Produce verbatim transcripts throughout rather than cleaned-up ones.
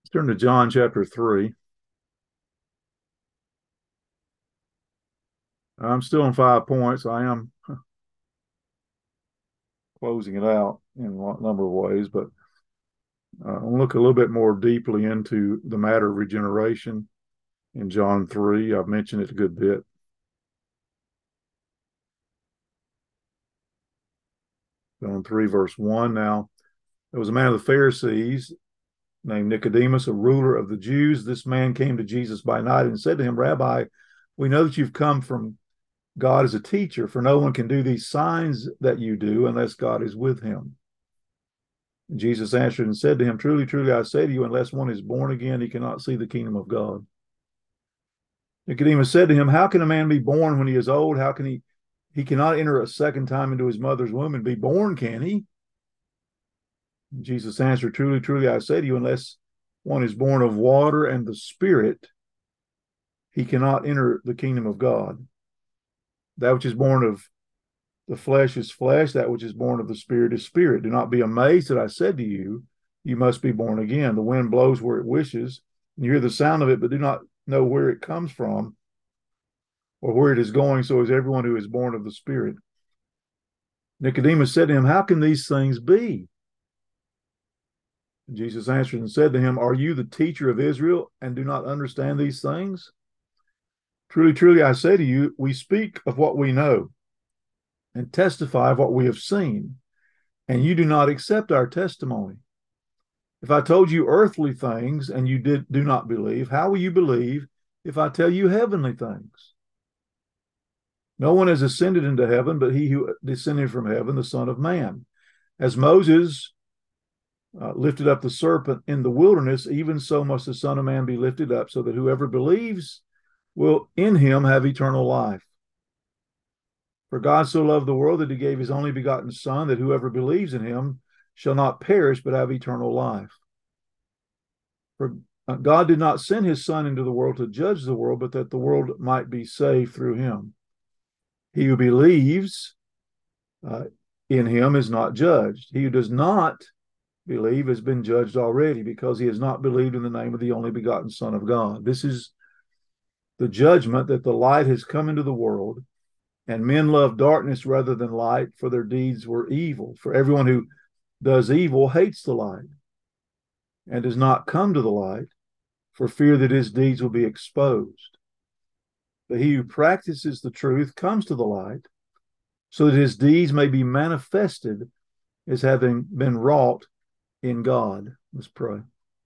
Let's turn to John chapter three. I'm still in five points. I am closing it out in a number of ways, but uh, I'll look a little bit more deeply into the matter of regeneration in John three. I've mentioned it a good bit. John three, verse one. Now, there was a man of the Pharisees named Nicodemus, a ruler of the Jews. This man came to Jesus by night and said to him, Rabbi, we know that you've come from God as a teacher, for no one can do these signs that you do unless God is with him. And Jesus answered and said to him, Truly, truly, I say to you, unless one is born again, he cannot see the kingdom of God. Nicodemus said to him, How can a man be born when he is old? How can he? He cannot enter a second time into his mother's womb and be born, can he? And Jesus answered, Truly, truly, I say to you, unless one is born of water and the Spirit, he cannot enter the kingdom of God. That which is born of the flesh is flesh, that which is born of the Spirit is spirit. Do not be amazed that I said to you, you must be born again. The wind blows where it wishes, and you hear the sound of it, but do not know where it comes from or where it is going. So is everyone who is born of the Spirit. Nicodemus said to him, How can these things be? And Jesus answered and said to him, Are you the teacher of Israel and do not understand these things? Truly, truly, I say to you, we speak of what we know and testify of what we have seen, and you do not accept our testimony. If I told you earthly things and you did do not believe, how will you believe if I tell you heavenly things? No one has ascended into heaven but he who descended from heaven, the Son of Man. As Moses uh, lifted up the serpent in the wilderness, even so must the Son of Man be lifted up, so that whoever believes will in him have eternal life. For God so loved the world that he gave his only begotten Son, that whoever believes in him shall not perish but have eternal life. For God did not send his Son into the world to judge the world, but that the world might be saved through him. He who believes uh, in him is not judged. He who does not believe has been judged already, because he has not believed in the name of the only begotten Son of God. This is the judgment, that the light has come into the world, and men love darkness rather than light, for their deeds were evil. For everyone who does evil hates the light and does not come to the light, for fear that his deeds will be exposed. But he who practices the truth comes to the light, so that his deeds may be manifested as having been wrought in God. Let's pray.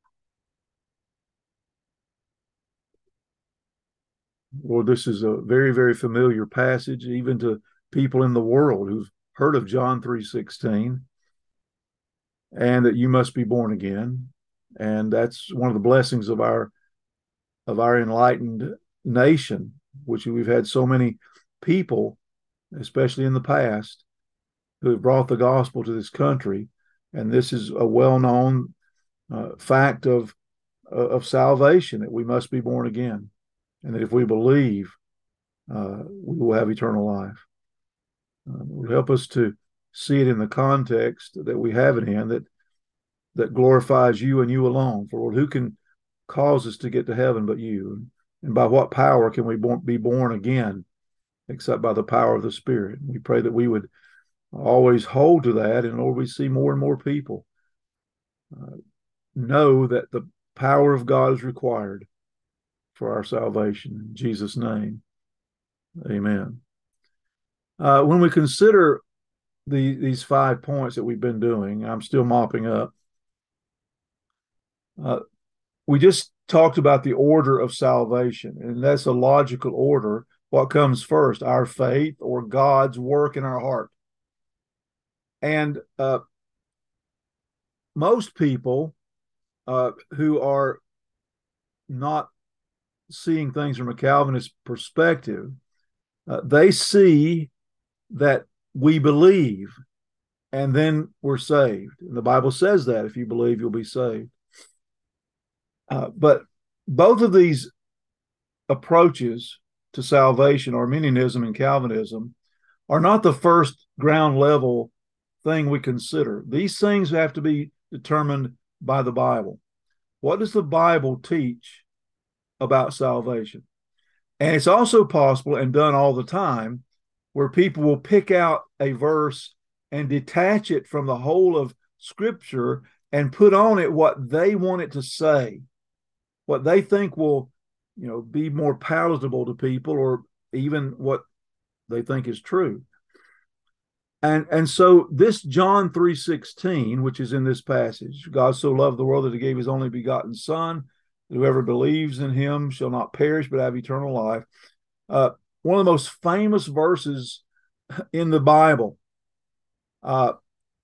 Lord, this is a very, very familiar passage, even to people in the world who've heard of John three sixteen, and that you must be born again. And that's one of the blessings of our of our enlightened nation, which we've had so many people, especially in the past, who have brought the gospel to this country. And this is a well-known uh, fact of of salvation, that we must be born again, and that if we believe, uh, we will have eternal life. Uh, will help us to see it in the context that we have it in, that that glorifies you and you alone. For Lord, who can cause us to get to heaven but you? And by what power can we born, be born again except by the power of the Spirit? We pray that we would always hold to that, and Lord, we see more and more people uh, know that the power of God is required for our salvation. In Jesus' name, amen. Uh, when we consider the, these five points that we've been doing, I'm still mopping up. Uh, we just talked about the order of salvation, and that's a logical order. What comes first, our faith or God's work in our heart? And uh, most people uh, who are not seeing things from a Calvinist perspective, uh, they see that we believe and then we're saved. And the Bible says that if you believe, you'll be saved. Uh, but both of these approaches to salvation, Arminianism and Calvinism, are not the first ground level thing we consider. These things have to be determined by the Bible. What does the Bible teach about salvation? And it's also possible, and done all the time, where people will pick out a verse and detach it from the whole of Scripture and put on it what they want it to say, what they think will, you know, be more palatable to people, or even what they think is true. And, and so this John three sixteen, which is in this passage, God so loved the world that he gave his only begotten Son, that whoever believes in him shall not perish but have eternal life. Uh, one of the most famous verses in the Bible. Uh,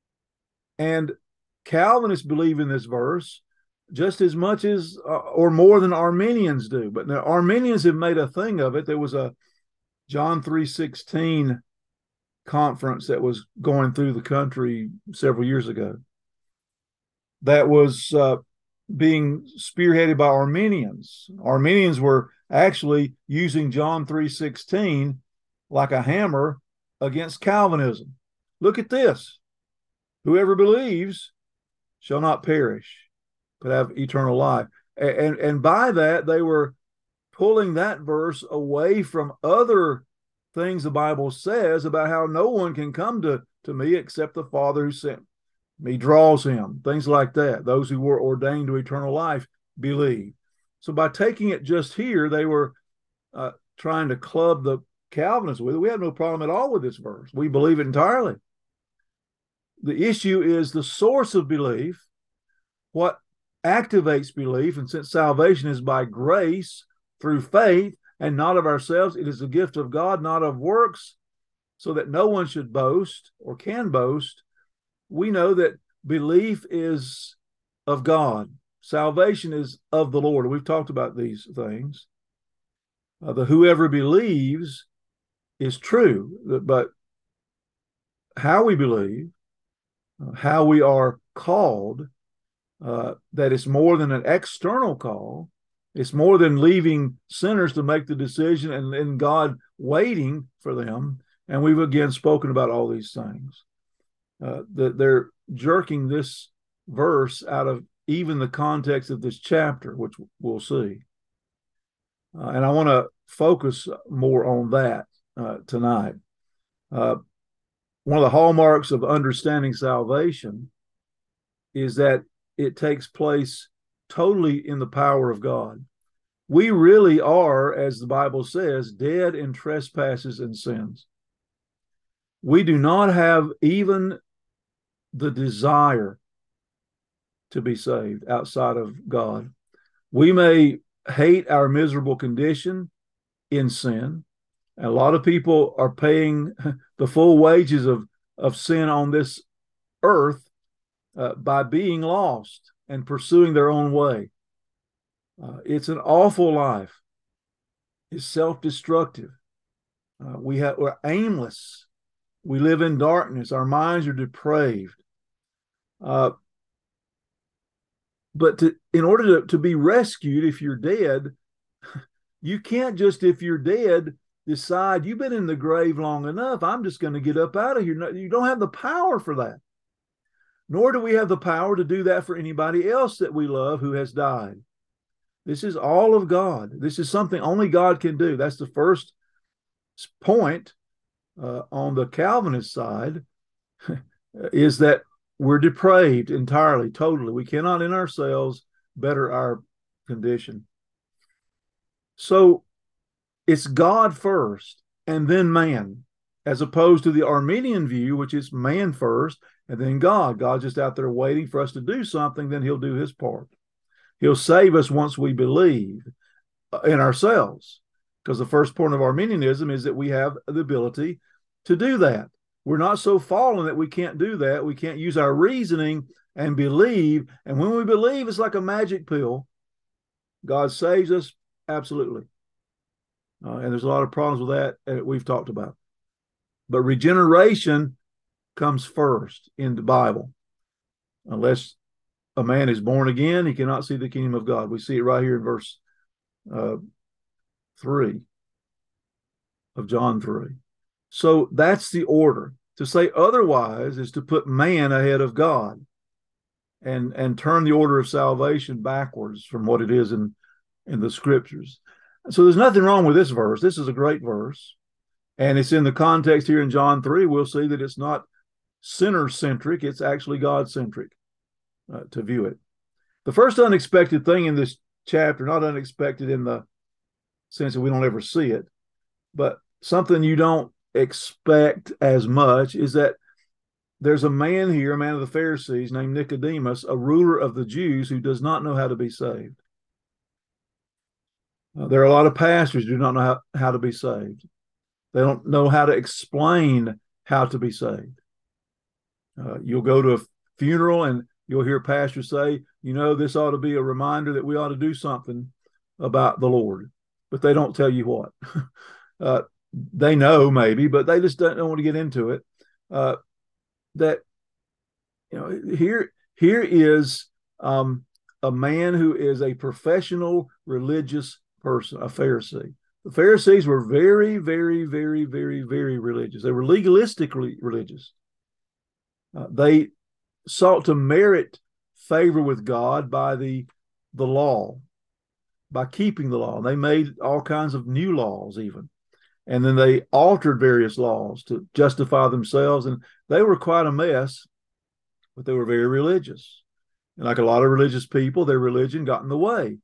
and Calvinists believe in this verse just as much as uh, or more than Arminians do. But the Arminians have made a thing of it. There was a John three sixteen conference that was going through the country several years ago that was uh, being spearheaded by Arminians. Arminians were actually using John three sixteen like a hammer against Calvinism. Look at this. Whoever believes shall not perish, but have eternal life. And, and, and by that, they were pulling that verse away from other things the Bible says about how no one can come to, to me except the Father who sent me draws him, things like that. Those who were ordained to eternal life believe. So by taking it just here, they were uh, trying to club the Calvinists with it. We have no problem at all with this verse. We believe it entirely. The issue is the source of belief, what activates belief, and since salvation is by grace through faith and not of ourselves, it is a gift of God, not of works, so that no one should boast or can boast. We know that belief is of God. Salvation is of the Lord. We've talked about these things. Uh, the whoever believes is true, but how we believe, uh, how we are called, uh, that it's more than an external call. It's more than leaving sinners to make the decision and, and God waiting for them. And we've again spoken about all these things. Uh, that they're jerking this verse out of even the context of this chapter, which we'll see. Uh, and I want to focus more on that uh, tonight. Uh, one of the hallmarks of understanding salvation is that it takes place totally in the power of God. We really are, as the Bible says, dead in trespasses and sins. We do not have even the desire to be saved outside of God. We may hate our miserable condition in sin. A lot of people are paying the full wages of, of sin on this earth uh, by being lost and pursuing their own way. Uh, it's an awful life. It's self-destructive. Uh, we have, we're aimless. We live in darkness. Our minds are depraved. Uh, but to, in order to, to be rescued, if you're dead, you can't just, if you're dead, decide you've been in the grave long enough, I'm just going to get up out of here. No, you don't have the power for that. Nor do we have the power to do that for anybody else that we love who has died. This is all of God. This is something only God can do. That's the first point uh, on the Calvinist side, is that we're depraved entirely, totally. We cannot in ourselves better our condition. So it's God first and then man, as opposed to the Arminian view, which is man first and then God. God's just out there waiting for us to do something, then he'll do his part. He'll save us once we believe in ourselves, because the first point of Arminianism is that we have the ability to do that. We're not so fallen that we can't do that. We can't use our reasoning and believe. And when we believe, it's like a magic pill. God saves us, absolutely. Uh, and there's a lot of problems with that that we've talked about. But regeneration comes first in the Bible. Unless a man is born again, he cannot see the kingdom of God. We see it right here in verse uh, three of John three. So that's the order. To say otherwise is to put man ahead of God. and and turn the order of salvation backwards from what it is in in the scriptures. So there's nothing wrong with this verse. This is a great verse, and it's in the context here in John three. We'll see that it's not sinner centric; it's actually God centric uh, to view it. The first unexpected thing in this chapter, not unexpected in the sense that we don't ever see it, but something you don't expect as much, is that there's a man here, a man of the Pharisees named Nicodemus, a ruler of the Jews, who does not know how to be saved. Uh, there are a lot of pastors who do not know how, how to be saved. They don't know how to explain how to be saved. Uh, you'll go to a funeral and you'll hear pastors say, you know, this ought to be a reminder that we ought to do something about the Lord, but they don't tell you what. uh, they know maybe, but they just don't, don't want to get into it. Uh, that, you know, here, here is um, a man who is a professional religious person, a Pharisee. The Pharisees were very, very, very, very, very religious. They were legalistically religious. Uh, they sought to merit favor with God by the the law, by keeping the law. They made all kinds of new laws even. And then they altered various laws to justify themselves. And they were quite a mess, but they were very religious. And like a lot of religious people, their religion got in the way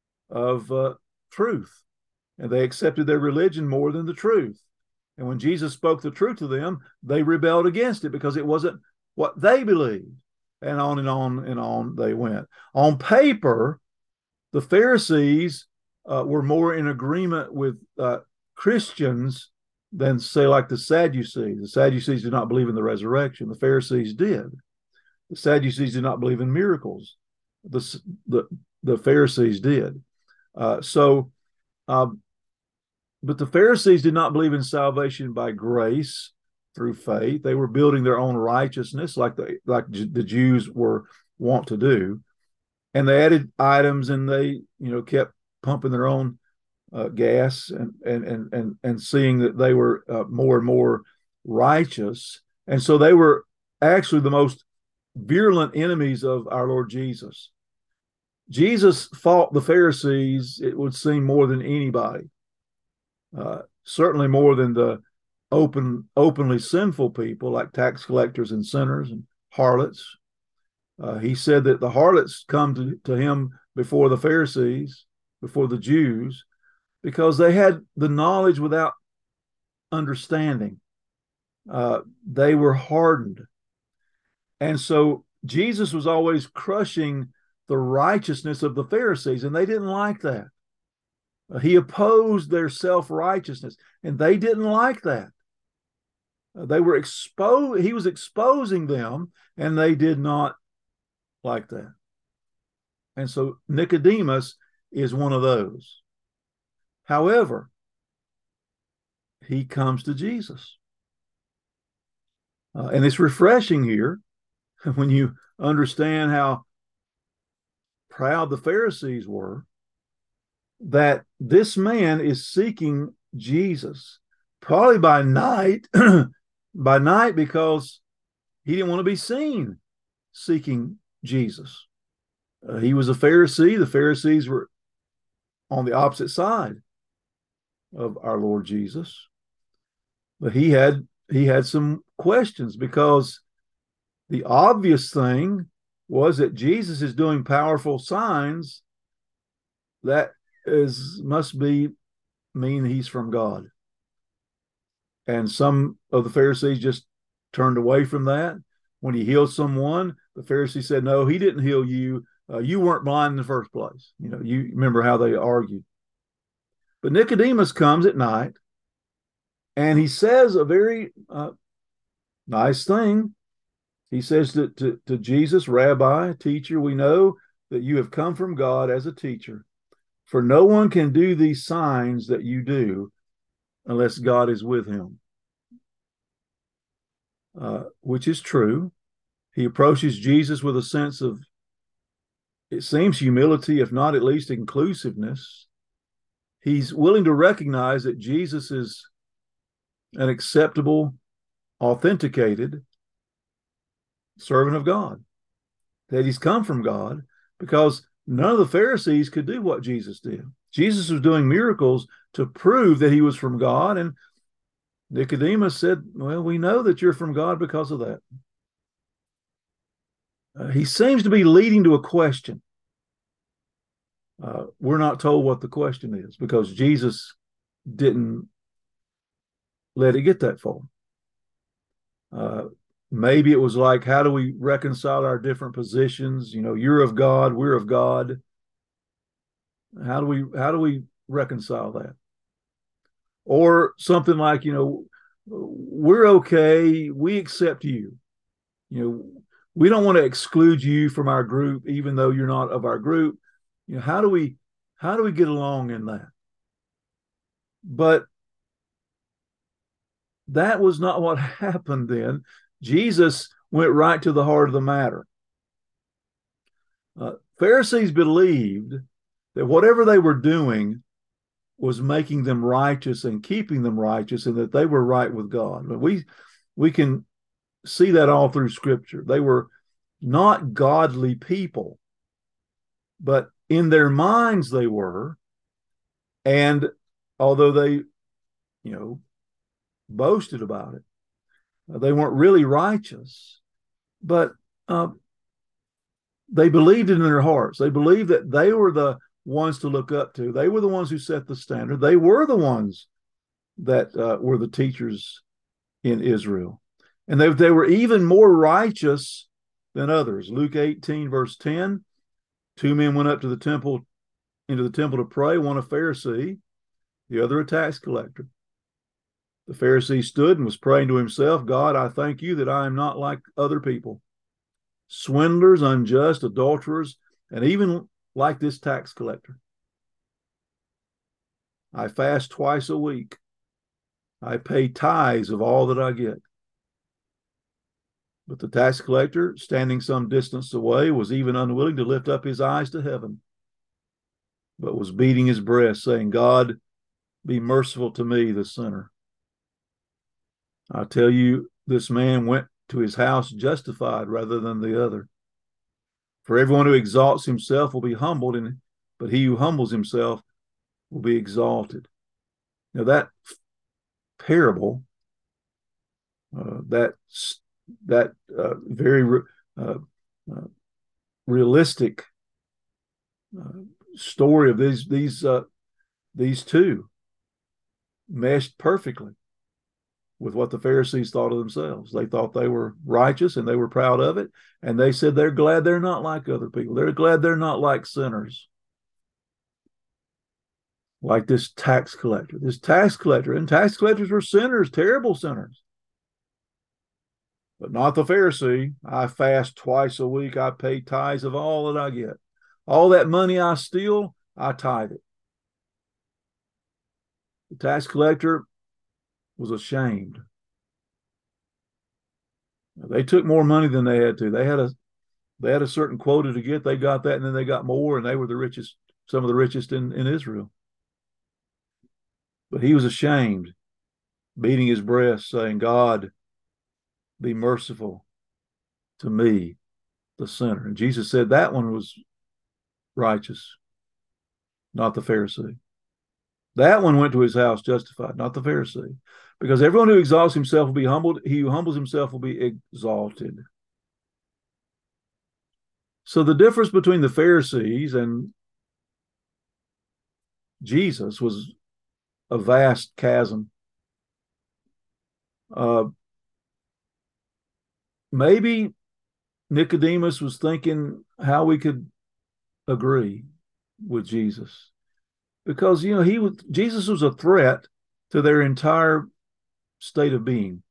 of uh, truth. And they accepted their religion more than the truth. And when Jesus spoke the truth to them, they rebelled against it because it wasn't what they believed. And on and on and on they went. On paper, the Pharisees uh, were more in agreement with uh, Christians than, say, like the Sadducees. The Sadducees did not believe in the resurrection. The Pharisees did. The Sadducees did not believe in miracles. The, the, the Pharisees did. Uh, so, um, but the Pharisees did not believe in salvation by grace through faith. They were building their own righteousness like the, like the Jews were wont to do. And they added items, and they, you know, kept pumping their own uh, gas and, and, and, and, and seeing that they were uh, more and more righteous. And so they were actually the most virulent enemies of our Lord Jesus. Jesus fought the Pharisees, it would seem, more than anybody, uh, certainly more than the open, openly sinful people like tax collectors and sinners and harlots. Uh, he said that the harlots come to, to him before the Pharisees, before the Jews, because they had the knowledge without understanding. Uh, they were hardened. And so Jesus was always crushing the righteousness of the Pharisees, and they didn't like that. Uh, he opposed their self-righteousness, and they didn't like that. Uh, they were exposed. He was exposing them, and they did not like that. And so Nicodemus is one of those. However, he comes to Jesus. Uh, and it's refreshing here when you understand how proud the Pharisees were, that this man is seeking Jesus, probably by night, by night because he didn't want to be seen seeking Jesus. Uh, he was a Pharisee. The Pharisees were on the opposite side of our Lord Jesus. But he had he had some questions, because the obvious thing was that Jesus is doing powerful signs. That is must be mean he's from God. And some of the Pharisees just turned away from that. When he healed someone, the Pharisee said, no, he didn't heal you. Uh, you weren't blind in the first place. You know, you remember how they argued. But Nicodemus comes at night, and he says a very uh, nice thing. He says to, to, to Jesus, Rabbi, teacher, we know that you have come from God as a teacher, for no one can do these signs that you do unless God is with him. Uh, which is true. He approaches Jesus with a sense of, it seems, humility, if not at least inclusiveness. He's willing to recognize that Jesus is an acceptable, authenticated servant of God. that he's come from God, because none of the Pharisees could do what Jesus did. Jesus was doing miracles to prove that he was from God, and Nicodemus said, well, we know that you're from God because of that. Uh, he seems to be leading to a question. Uh, we're not told what the question is because Jesus didn't let it get that far. Uh, maybe it was like, how do we reconcile our different positions? You know, you're of God, we're of God. How do we how do we reconcile that? Or something like, you know, we're okay, we accept you. You know, we don't want to exclude you from our group, even though you're not of our group. You know, how do we how do we get along in that? But that was not what happened then. Jesus went right to the heart of the matter. Uh, Pharisees believed that whatever they were doing was making them righteous and keeping them righteous, and that they were right with God. But we we can see that all through Scripture. They were not godly people, but in their minds they were. And although they, you know, boasted about it, they weren't really righteous, but uh, they believed it in their hearts. They believed that they were the ones to look up to. They were the ones who set the standard. They were the ones that uh, were the teachers in Israel. And they, they were even more righteous than others. Luke eighteen, verse ten, two men went up to the temple, into the temple to pray, one a Pharisee, the other a tax collector. The Pharisee stood and was praying to himself, God, I thank you that I am not like other people, swindlers, unjust, adulterers, and even like this tax collector. I fast twice a week. I pay tithes of all that I get. But the tax collector, standing some distance away, was even unwilling to lift up his eyes to heaven, but was beating his breast, saying, God, be merciful to me, the sinner. I tell you, this man went to his house justified rather than the other. For everyone who exalts himself will be humbled, and but he who humbles himself will be exalted. Now that parable, uh, that that uh, very re, uh, uh, realistic uh, story of these these uh, these two meshed perfectly with what the Pharisees thought of themselves. They thought they were righteous and they were proud of it. And they said they're glad they're not like other people. They're glad they're not like sinners. Like this tax collector. This tax collector. And tax collectors were sinners, terrible sinners. But not the Pharisee. I fast twice a week. I pay tithes of all that I get. All that money I steal, I tithe it. The tax collector was ashamed. They took more money than they had to. They had a they had a certain quota to get. They got that, and then they got more, and they were the richest, some of the richest in, in Israel. But he was ashamed, beating his breast, saying, God, be merciful to me, the sinner. And Jesus said that one was righteous, not the Pharisee. That one went to his house justified, not the Pharisee. Because everyone who exalts himself will be humbled. He who humbles himself will be exalted. So the difference between the Pharisees and Jesus was a vast chasm. Uh, maybe Nicodemus was thinking how we could agree with Jesus. Because, you know, he was, Jesus was a threat to their entire state of being.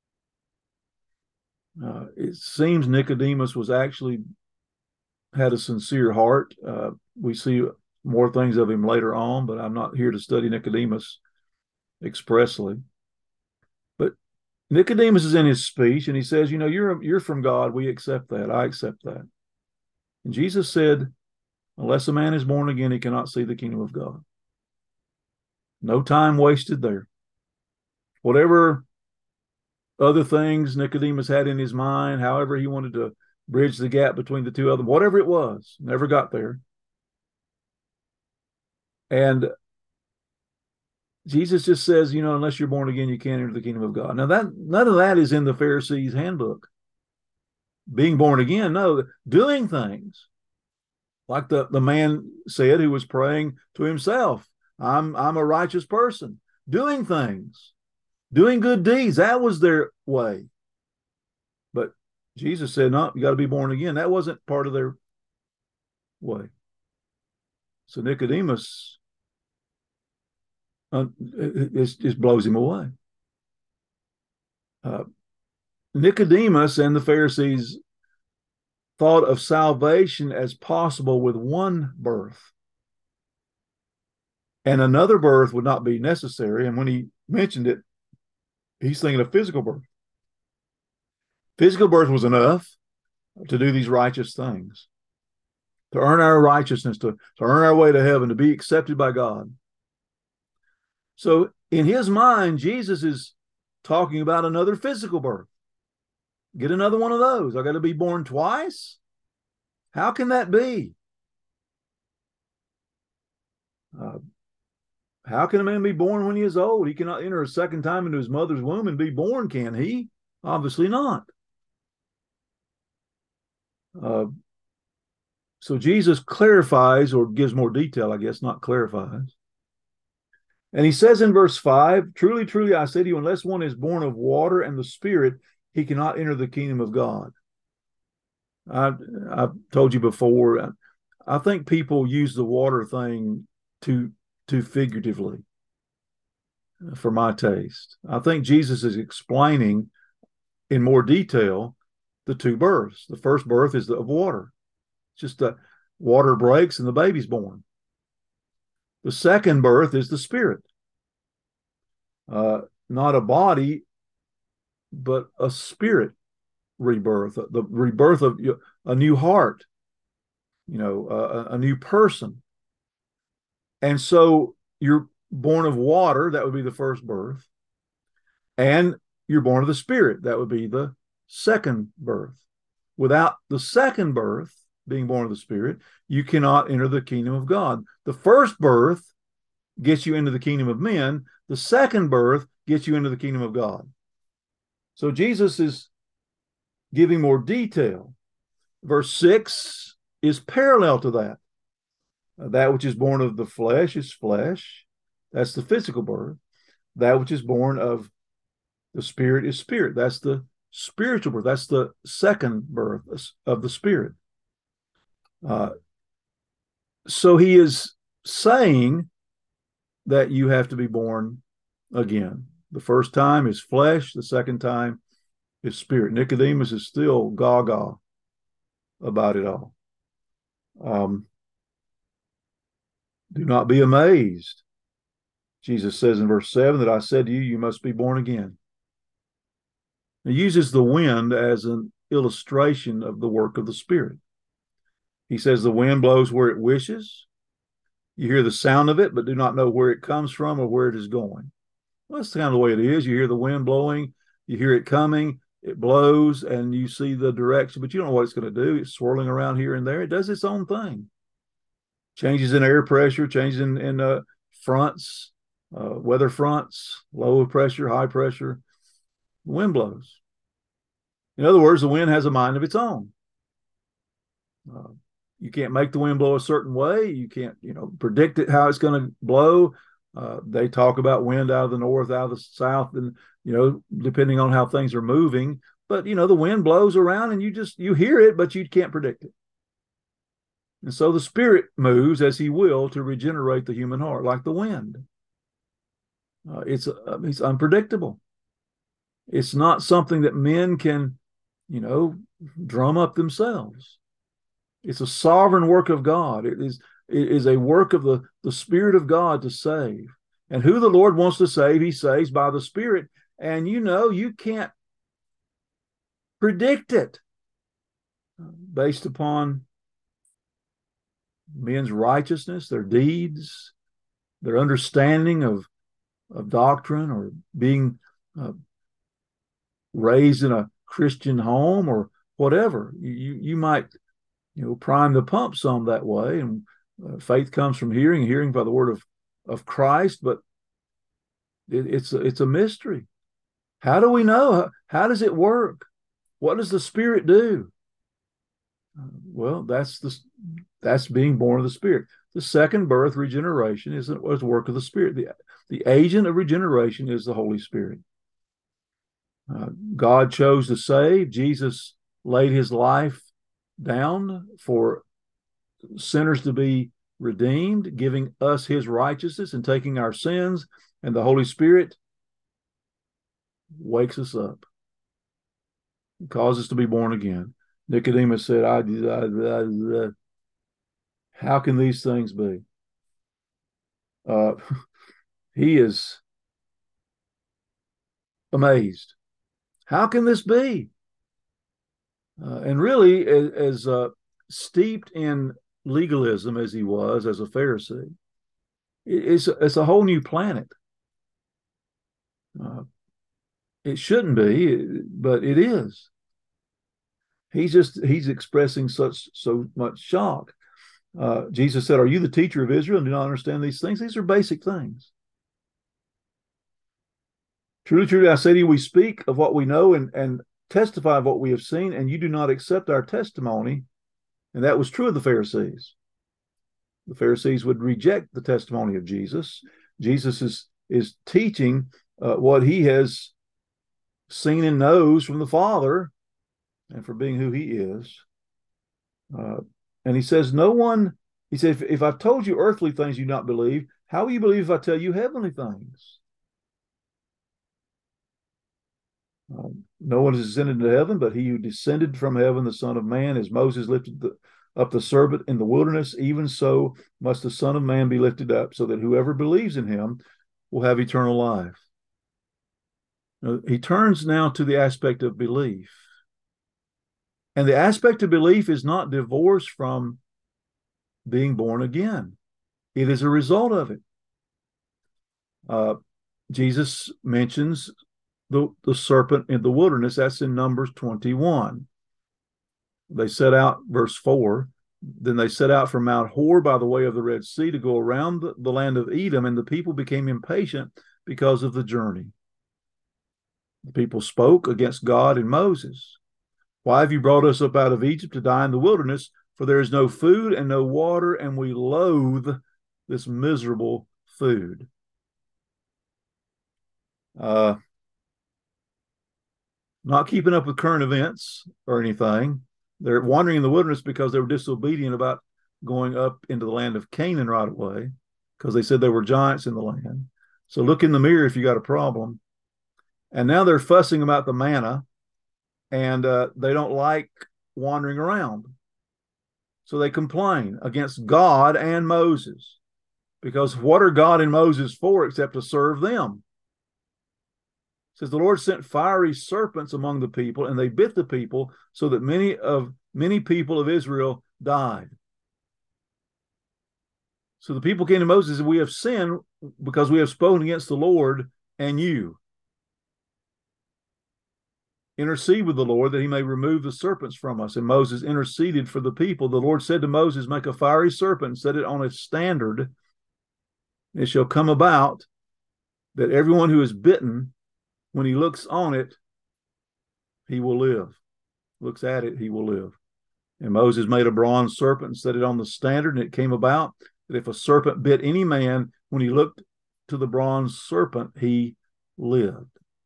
Uh, it seems Nicodemus was actually had a sincere heart. Uh, we see more things of him later on, but I'm not here to study Nicodemus expressly. But Nicodemus is in his speech, and he says, you know, you're, you're from God. We accept that. I accept that. And Jesus said, unless a man is born again, he cannot see the kingdom of God. No time wasted there. Whatever other things Nicodemus had in his mind, however he wanted to bridge the gap between the two of them, whatever it was, never got there. And Jesus just says, you know, unless you're born again, you can't enter the kingdom of God. Now, that none of that is in the Pharisees' handbook. Being born again, no, doing things like the, the man said who was praying to himself. I'm I'm a righteous person. Doing things, doing good deeds. That was their way. But Jesus said, no, you got to be born again. That wasn't part of their way. So Nicodemus, uh, it, it blows him away. Uh, Nicodemus and the Pharisees thought of salvation as possible with one birth. And another birth would not be necessary. And when he mentioned it, he's thinking of physical birth. Physical birth was enough to do these righteous things, to earn our righteousness, to, to earn our way to heaven, to be accepted by God. So in his mind, Jesus is talking about another physical birth. Get another one of those. I got to be born twice? How can that be? Uh, how can a man be born when he is old? He cannot enter a second time into his mother's womb and be born, can he? Obviously not. Uh, so Jesus clarifies, or gives more detail, I guess, not clarifies. And he says in verse five, truly, truly, I say to you, unless one is born of water and the Spirit, he cannot enter the kingdom of God. I, I've told you before, I think people use the water thing too, too figuratively for my taste. I think Jesus is explaining in more detail the two births. The first birth is the, of water. It's just the water breaks and the baby's born. The second birth is the Spirit. Uh, not a body, but a spirit rebirth, the rebirth of a new heart, you know, a, a new person. And so you're born of water, that would be the first birth, and you're born of the Spirit, that would be the second birth. Without the second birth, being born of the Spirit, you cannot enter the kingdom of God. The first birth gets you into the kingdom of men. The second birth gets you into the kingdom of God. So Jesus is giving more detail. Verse six is parallel to that. That which is born of the flesh is flesh. That's the physical birth. That which is born of the Spirit is spirit. That's the spiritual birth. That's the second birth of the Spirit. Uh, so he is saying that you have to be born again. The first time is flesh. The second time is spirit. Nicodemus is still gaga about it all. Um, do not be amazed. Jesus says in verse seven that I said to you, you must be born again. He uses the wind as an illustration of the work of the Spirit. He says the wind blows where it wishes. You hear the sound of it, but do not know where it comes from or where it is going. Well, that's kind of the way it is. You hear the wind blowing, you hear it coming, it blows, and you see the direction, but you don't know what it's going to do. It's swirling around here and there. It does its own thing. Changes in air pressure, changes in, in uh, fronts, uh, weather fronts, low pressure, high pressure. The wind blows. In other words, the wind has a mind of its own. Uh, you can't make the wind blow a certain way. You can't, you know, predict it how it's going to blow. Uh, they talk about wind out of the north, out of the south, and, you know, depending on how things are moving. But, you know, the wind blows around and you just, you hear it, but you can't predict it. And so the Spirit moves as he will to regenerate the human heart, like the wind. Uh, it's, uh, it's unpredictable. It's not something that men can, you know, drum up themselves. It's a sovereign work of God. It is, it is a work of the, the Spirit of God to save. And who the Lord wants to save, he saves by the Spirit. And, you know, you can't predict it based upon men's righteousness, their deeds, their understanding of, of doctrine, or being uh, raised in a Christian home, or whatever. You, you might, you know, prime the pump some that way. And uh, faith comes from hearing, hearing by the word of, of Christ, but it, it's, it's a mystery. How do we know? How, how does it work? What does the Spirit do? Uh, well, that's the that's being born of the Spirit. The second birth, regeneration, is the work of the Spirit. The, the agent of regeneration is the Holy Spirit. Uh, God chose to save. Jesus laid his life down for sinners to be redeemed, giving us his righteousness and taking our sins, and the Holy Spirit wakes us up, causes us to be born again. Nicodemus said, I, I, I, I how can these things be? Uh, he is amazed. How can this be? Uh, and really, as, as uh, steeped in legalism as he was as a Pharisee, it's, it's a whole new planet. Uh, it shouldn't be, but it is. He's just, he's expressing such, so much shock. Uh, Jesus said, are you the teacher of Israel and do not understand these things? These are basic things. Truly, truly, I say to you, we speak of what we know and, and testify of what we have seen, and you do not accept our testimony. And that was true of the Pharisees. The Pharisees would reject the testimony of Jesus. Jesus is, is teaching uh, what he has seen and knows from the Father, and for being who he is. Uh, and he says, no one, he said, if, if I've told you earthly things you not believe, how will you believe if I tell you heavenly things? Um, no one has ascended into heaven, but he who descended from heaven, the Son of Man, as Moses lifted the, up the serpent in the wilderness, even so must the Son of Man be lifted up, so that whoever believes in him will have eternal life. Now, he turns now to the aspect of belief. And the aspect of belief is not divorced from being born again. It is a result of it. Uh, Jesus mentions the, the serpent in the wilderness. That's in Numbers twenty-one. They set out, verse four, then they set out from Mount Hor by the way of the Red Sea to go around the, the land of Edom, and the people became impatient because of the journey. The people spoke against God and Moses. Why have you brought us up out of Egypt to die in the wilderness? For there is no food and no water, and we loathe this miserable food. Uh, not keeping up with current events or anything. They're wandering in the wilderness because they were disobedient about going up into the land of Canaan right away, because they said there were giants in the land. So look in the mirror if you got a problem. And now they're fussing about the manna, and uh, they don't like wandering around. So they complain against God and Moses, because what are God and Moses for except to serve them? It says the Lord sent fiery serpents among the people, and they bit the people, so that many of many people of Israel died. So the people came to Moses and we have sinned because we have spoken against the Lord and you. Intercede with the Lord that he may remove the serpents from us. And Moses interceded for the people. The Lord said to Moses, make a fiery serpent and set it on a standard. It shall come about that everyone who is bitten, when he looks on it, he will live. Looks at it, he will live. And Moses made a bronze serpent and set it on the standard, and it came about that if a serpent bit any man, when he looked to the bronze serpent, he lived.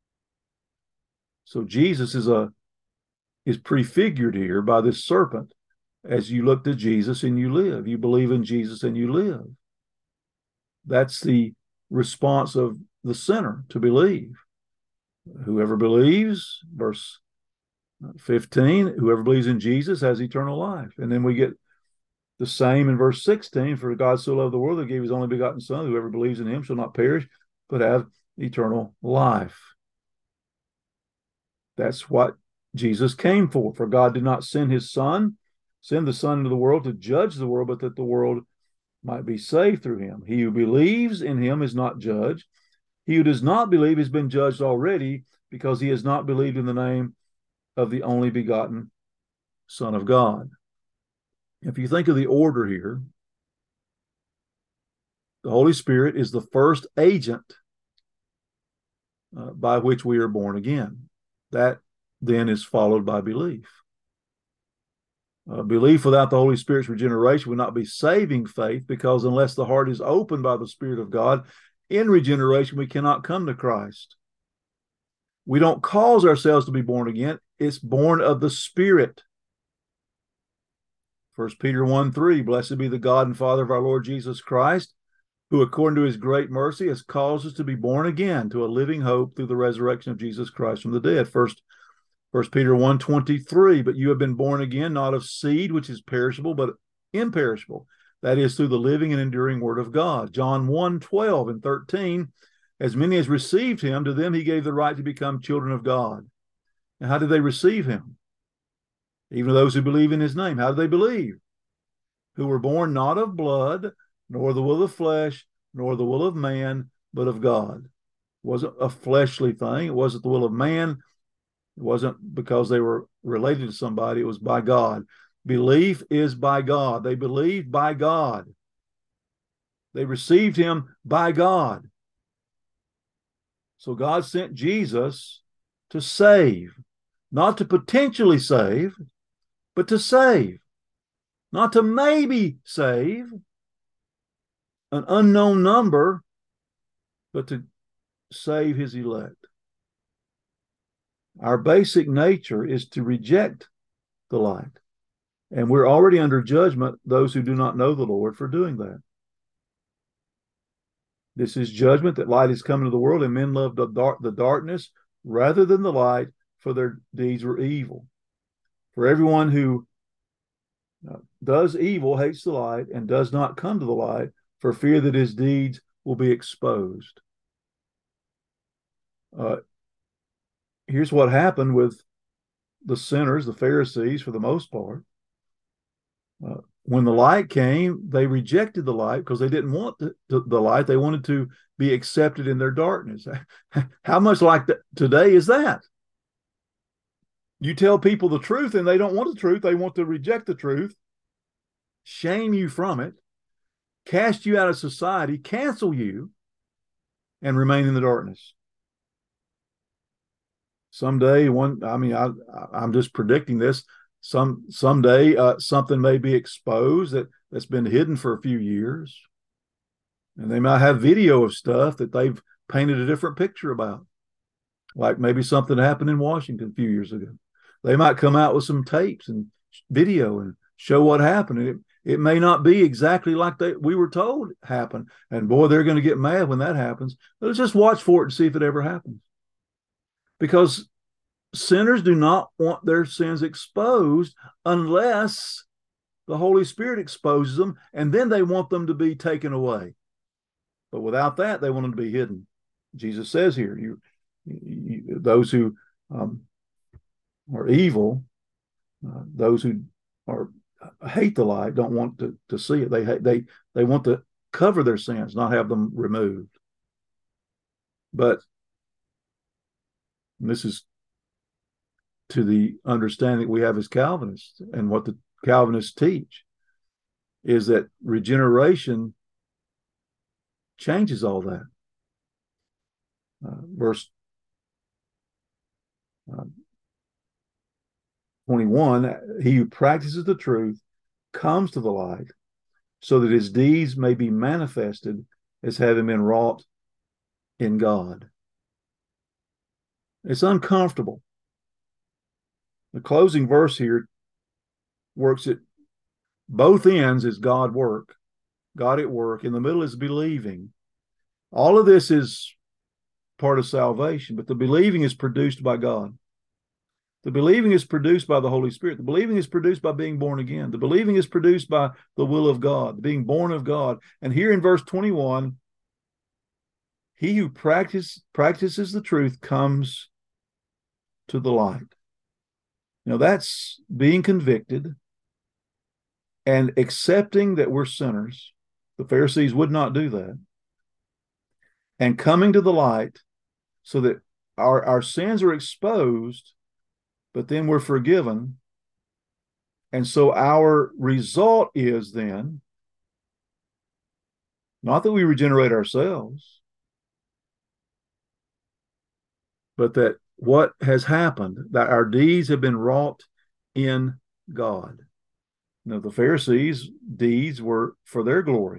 So Jesus is a is prefigured here by this serpent. As you look to Jesus and you live, you believe in Jesus and you live. That's the response of the sinner, to believe. Whoever believes, verse fifteen, whoever believes in Jesus has eternal life. And then we get the same in verse sixteen, for God so loved the world that he gave his only begotten Son, whoever believes in him shall not perish, but have eternal life. That's what Jesus came for. For God did not send his Son, send the Son into the world to judge the world, but that the world might be saved through him. He who believes in him is not judged. He who does not believe has been judged already, because he has not believed in the name of the only begotten Son of God. If you think of the order here, the Holy Spirit is the first agent uh, by which we are born again. That then is followed by belief. Uh, belief without the Holy Spirit's regeneration would not be saving faith, because unless the heart is opened by the Spirit of God in regeneration, we cannot come to Christ. We don't cause ourselves to be born again. It's born of the Spirit. First Peter one three, blessed be the God and Father of our Lord Jesus Christ, who according to his great mercy has caused us to be born again to a living hope through the resurrection of Jesus Christ from the dead. First First Peter one twenty-three, but you have been born again, not of seed which is perishable, but imperishable. That is through the living and enduring word of God. John one twelve and thirteen, as many as received him, to them he gave the right to become children of God. And how did they receive him? Even those who believe in his name. How did they believe? Who were born not of blood, nor the will of flesh, nor the will of man, but of God. It wasn't a fleshly thing. It wasn't the will of man. It wasn't because they were related to somebody. It was by God. Belief is by God. They believed by God. They received him by God. So God sent Jesus to save, not to potentially save, but to save, not to maybe save an unknown number, but to save his elect. Our basic nature is to reject the light. And we're already under judgment, those who do not know the Lord, for doing that. This is judgment, that light is come into the world, and men loved the, dark, the darkness rather than the light, for their deeds were evil. For everyone who uh, does evil hates the light and does not come to the light, for fear that his deeds will be exposed. Uh, here's what happened with the sinners, the Pharisees, for the most part. Uh, when the light came, they rejected the light because they didn't want the, the, the light. They wanted to be accepted in their darkness. How much like the, today is that? You tell people the truth and they don't want the truth. They want to reject the truth, shame you from it, cast you out of society, cancel you, and remain in the darkness. Someday, one, I mean, I, I'm just predicting this. Some someday uh, something may be exposed that, that's been hidden for a few years. And they might have video of stuff that they've painted a different picture about. Like maybe something happened in Washington a few years ago. They might come out with some tapes and video and show what happened. And it, it may not be exactly like they, we were told happened. And boy, they're going to get mad when that happens. Let's just watch for it and see if it ever happens. Because sinners do not want their sins exposed unless the Holy Spirit exposes them, and then they want them to be taken away. But without that, they want them to be hidden. Jesus says here, you, you those who um, are evil, uh, those who are hate the light, don't want to, to see it. They they they want to cover their sins, not have them removed. But this is to the understanding we have as Calvinists, and what the Calvinists teach is that regeneration changes all that. Uh, verse uh, twenty-one, he who practices the truth comes to the light, so that his deeds may be manifested as having been wrought in God. It's uncomfortable. The closing verse here works at both ends is God work, God at work. In the middle is believing. All of this is part of salvation, but the believing is produced by God. The believing is produced by the Holy Spirit. The believing is produced by being born again. The believing is produced by the will of God, being born of God. And here in verse twenty-one, he who practice, practices the truth comes to the light. Now that's being convicted and accepting that we're sinners. The Pharisees would not do that. And coming to the light so that our, our sins are exposed, but then we're forgiven And so our result is then not that we regenerate ourselves, but that what has happened, that our deeds have been wrought in God. Now, the Pharisees' deeds were for their glory.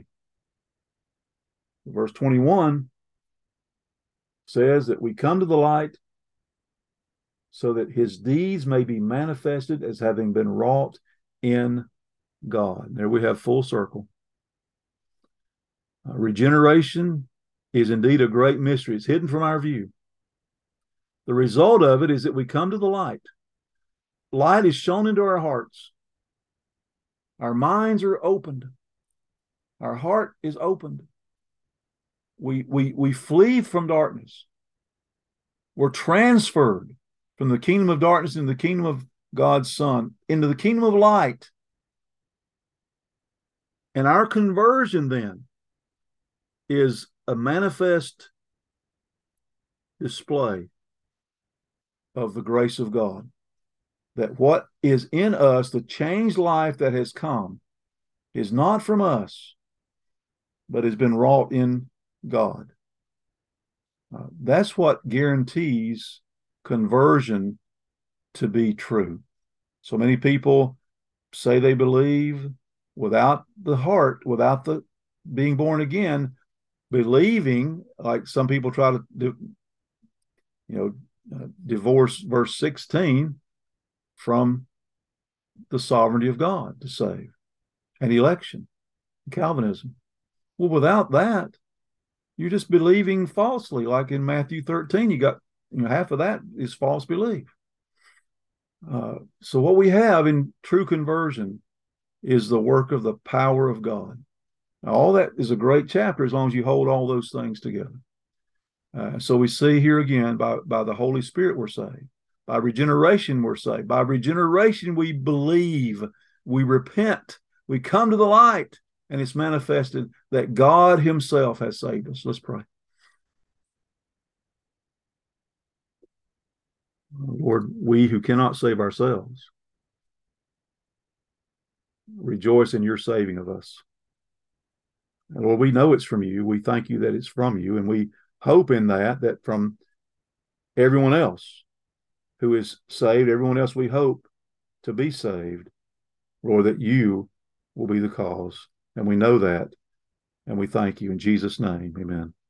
Verse twenty-one says that we come to the light so that his deeds may be manifested as having been wrought in God. There we have full circle. Uh, regeneration is indeed a great mystery. It's hidden from our view. The result of it is that we come to the light. Light is shone into our hearts. Our minds are opened. Our heart is opened. We, we, we flee from darkness. We're transferred from the kingdom of darkness into the kingdom of God's Son, into the kingdom of light. And our conversion then is a manifest display of the grace of God. That what is in us, the changed life that has come, is not from us, but has been wrought in God. Uh, that's what guarantees conversion to be true. So many people say they believe without the heart, without the being born again, believing, like some people try to do, you know, uh, divorce verse sixteen from the sovereignty of God to save and election, Calvinism. Well, without that, you're just believing falsely. Like in Matthew thirteen, you got, you know, half of that is false belief. Uh, so what we have in true conversion is the work of the power of God. Now, all that is a great chapter as long as you hold all those things together. Uh, so we see here again, by, by the Holy Spirit we're saved. By regeneration we're saved. By regeneration we believe, we repent, we come to the light, and it's manifested that God himself has saved us. Let's pray. Lord, we who cannot save ourselves rejoice in your saving of us. And Lord, we know it's from you. We thank you that it's from you, and we hope in that, that from everyone else who is saved, everyone else we hope to be saved, Lord, that you will be the cause. And we know that, and we thank you in Jesus' name. Amen.